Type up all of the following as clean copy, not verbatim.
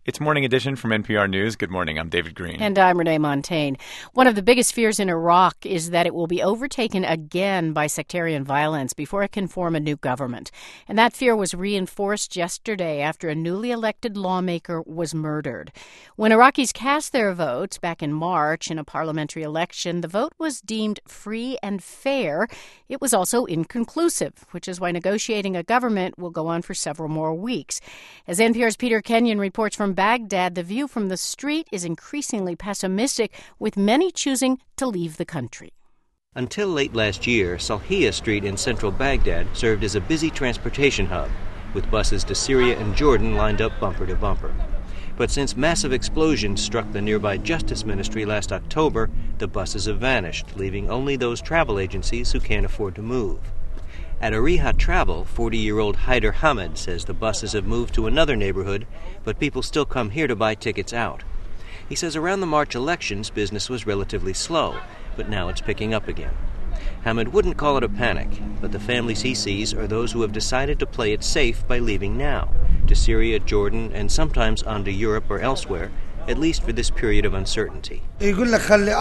It's Morning Edition from NPR News. Good morning. I'm David Green. And I'm Renee Montagne. One of the biggest fears in Iraq is that it will be overtaken again by sectarian violence before it can form a new government. And that fear was reinforced yesterday after a newly elected lawmaker was murdered. When Iraqis cast their votes back in March in a parliamentary election, the vote was deemed free and fair. It was also inconclusive, which is why negotiating a government will go on for several more weeks. As NPR's Peter Kenyon reports from Baghdad, the view from the street is increasingly pessimistic, with many choosing to leave the country. Until late last year, Salhiya Street in central Baghdad served as a busy transportation hub, with buses to Syria and Jordan lined up bumper to bumper. But since massive explosions struck the nearby Justice Ministry last October, the buses have vanished, leaving only those travel agencies who can't afford to move. At Ariha Travel, 40-year-old Haider Hamid says the buses have moved to another neighborhood, but people still come here to buy tickets out. He says around the March elections, business was relatively slow, but now it's picking up again. Hamid wouldn't call it a panic, but the families he sees are those who have decided to play it safe by leaving now, to Syria, Jordan, and sometimes on to Europe or elsewhere, at least for this period of uncertainty. They put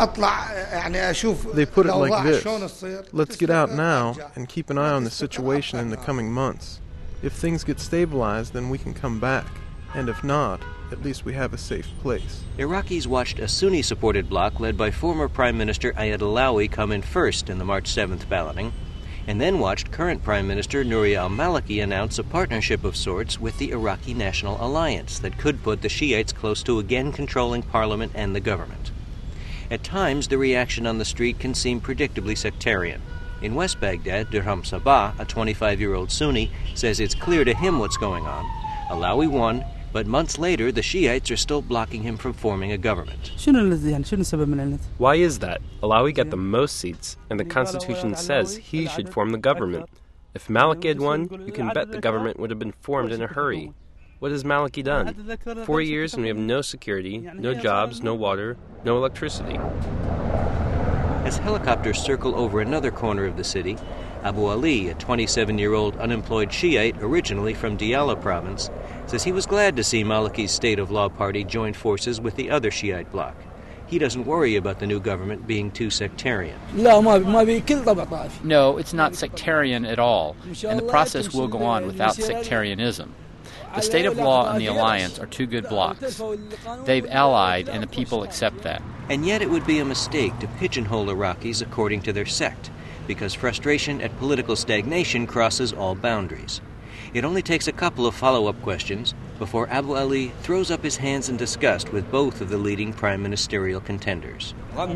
it like this: let's get out now and keep an eye on the situation in the coming months. If things get stabilized, then we can come back. And if not, at least we have a safe place. Iraqis watched a Sunni-supported bloc led by former Prime Minister Ayad Allawi come in first in the March 7th balloting, and then watched current Prime Minister Nouri al-Maliki announce a partnership of sorts with the Iraqi National Alliance that could put the Shiites close to again controlling parliament and the government. At times, the reaction on the street can seem predictably sectarian. In West Baghdad, Dirham Sabah, a 25-year-old Sunni, says it's clear to him what's going on. Allawi won, but months later, the Shiites are still blocking him from forming a government. Why is that? Allawi got the most seats, and the Constitution says he should form the government. If Maliki had won, you can bet the government would have been formed in a hurry. What has Maliki done? 4 years and we have no security, no jobs, no water, no electricity. As helicopters circle over another corner of the city, Abu Ali, a 27-year-old unemployed Shiite originally from Diyala province, says he was glad to see Maliki's State of Law party join forces with the other Shiite bloc. He doesn't worry about the new government being too sectarian. No, it's not sectarian at all, and the process will go on without sectarianism. The State of Law and the Alliance are two good blocs. They've allied, and the people accept that. And yet it would be a mistake to pigeonhole Iraqis according to their sect, because frustration at political stagnation crosses all boundaries. It only takes a couple of follow-up questions before Abu Ali throws up his hands in disgust with both of the leading prime ministerial contenders. Look,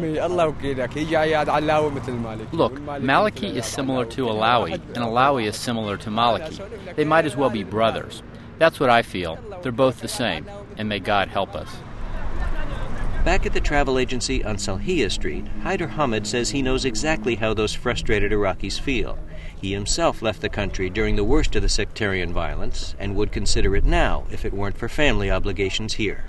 Maliki is similar to Allawi, and Allawi is similar to Maliki. They might as well be brothers. That's what I feel. They're both the same, and may God help us. Back at the travel agency on Salhiya Street, Haider Hamid says he knows exactly how those frustrated Iraqis feel. He himself left the country during the worst of the sectarian violence and would consider it now if it weren't for family obligations here.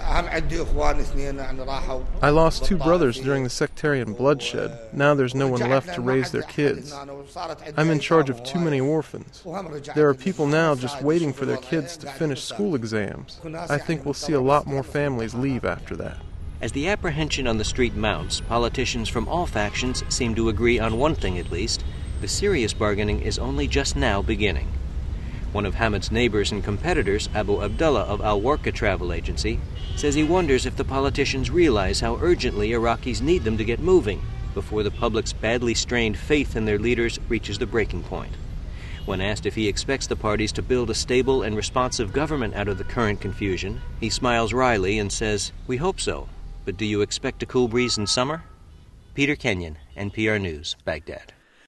I lost 2 brothers during the sectarian bloodshed. Now there's no one left to raise their kids. I'm in charge of too many orphans. There are people now just waiting for their kids to finish school exams. I think we'll see a lot more families leave after that. As the apprehension on the street mounts, politicians from all factions seem to agree on one thing at least: the serious bargaining is only just now beginning. One of Hamid's neighbors and competitors, Abu Abdullah of Al Warqa Travel Agency, says he wonders if the politicians realize how urgently Iraqis need them to get moving before the public's badly strained faith in their leaders reaches the breaking point. When asked if he expects the parties to build a stable and responsive government out of the current confusion, he smiles wryly and says, "We hope so. But do you expect a cool breeze in summer?" Peter Kenyon, NPR News, Baghdad.